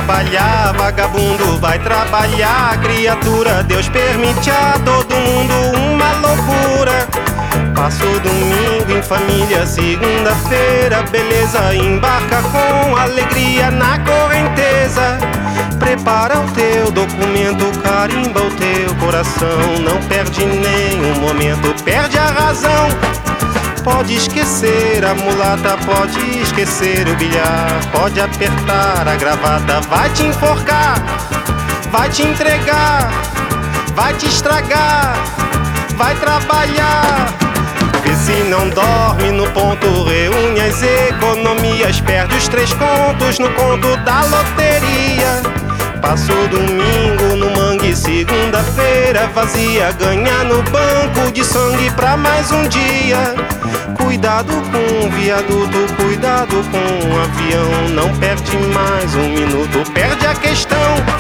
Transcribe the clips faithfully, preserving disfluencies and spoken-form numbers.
trabalhar, vagabundo vai trabalhar. Criatura, Deus permite a todo mundo uma loucura. Passo domingo em família, segunda-feira, beleza. Embarca com alegria na correnteza. Prepara o teu documento, carimba o teu coração. Não perde nenhum momento, perde a razão. Pode esquecer a mulata, pode esquecer o bilhar. Pode apertar a gravata, vai te enforcar. Vai te entregar, vai te estragar. Vai trabalhar. Vê se não dorme no ponto, reúne as economias. Perde os três contos no conto da loteria. Passo domingo no mangue, segunda-feira vazia. Ganha no banco de sangue pra mais um dia. Cuidado com o viaduto, cuidado com o avião. Não perde mais um minuto, perde a questão.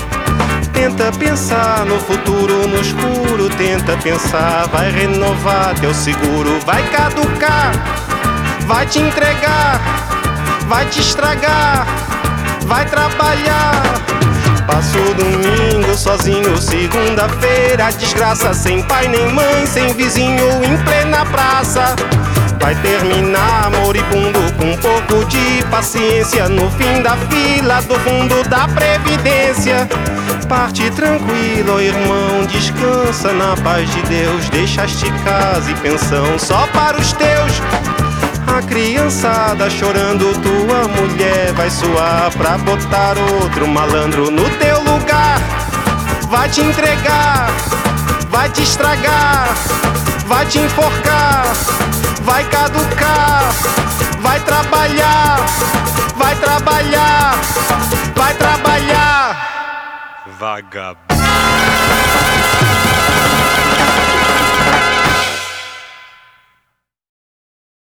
Tenta pensar no futuro, no escuro, tenta pensar. Vai renovar teu seguro, vai caducar. Vai te entregar, vai te estragar. Vai trabalhar. Passo domingo sozinho, segunda-feira, desgraça. Sem pai nem mãe, sem vizinho, em plena praça. Vai terminar moribundo com um pouco de paciência. No fim da fila, do fundo da previdência. Parte tranquilo, ó irmão, descansa na paz de Deus. Deixaste casa e pensão só para os teus. A criançada chorando, tua mulher vai suar pra botar outro malandro no teu lugar. Vai te entregar, vai te estragar, vai te enforcar, vai caducar. Vai trabalhar, vai trabalhar, vai trabalhar. Vagabundo.